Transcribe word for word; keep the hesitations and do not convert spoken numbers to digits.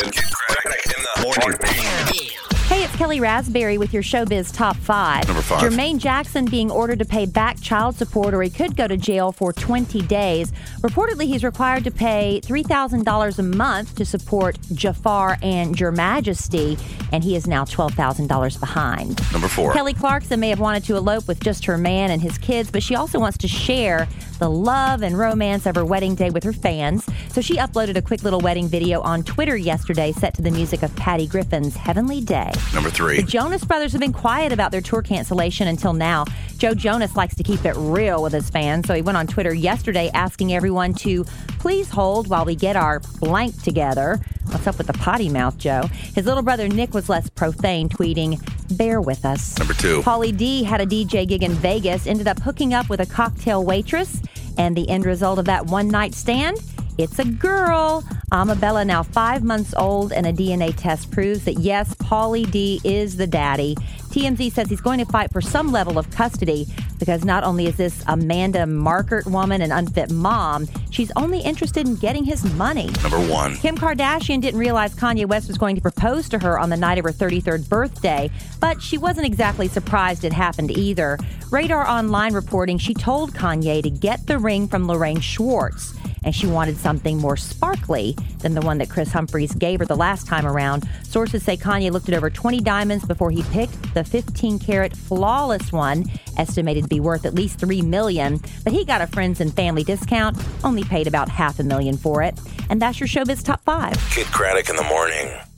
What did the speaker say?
Kid Craddock in the morning. Hey, it's Kelly Raspberry with your Showbiz Top five. Number five. Jermaine Jackson being ordered to pay back child support or he could go to jail for twenty days. Reportedly, he's required to pay three thousand dollars a month to support Jafar and Your Majesty, and he is now twelve thousand dollars behind. Number four. Kelly Clarkson may have wanted to elope with just her man and his kids, but she also wants to share the love and romance of her wedding day with her fans. So she uploaded a quick little wedding video on Twitter yesterday set to the music of Patty Griffin's Heavenly Day. Number three. The Jonas Brothers have been quiet about their tour cancellation until now. Joe Jonas likes to keep it real with his fans, so he went on Twitter yesterday asking everyone to please hold while we get our blank together. What's up with the potty mouth, Joe? His little brother Nick was less profane, tweeting, "Bear with us." Number two. Pauly D had a D J gig in Vegas, ended up hooking up with a cocktail waitress, and the end result of that one-night stand? It's a girl. Amabella, now five months old, and a D N A test proves that, yes, Pauly D is the daddy. T M Z says he's going to fight for some level of custody because not only is this Amanda Markert woman an unfit mom, she's only interested in getting his money. Number one. Kim Kardashian didn't realize Kanye West was going to propose to her on the night of her thirty-third birthday, but she wasn't exactly surprised it happened either. Radar Online reporting she told Kanye to get the ring from Lorraine Schwartz, and she wanted something more sparkly than the one that Chris Humphries gave her the last time around. Sources say Kanye looked at over twenty diamonds before he picked the fifteen karat flawless one, estimated to be worth at least three million dollars, but he got a friends and family discount, only paid about half a million for it. And that's your Showbiz Top five. Kid Craddock in the morning.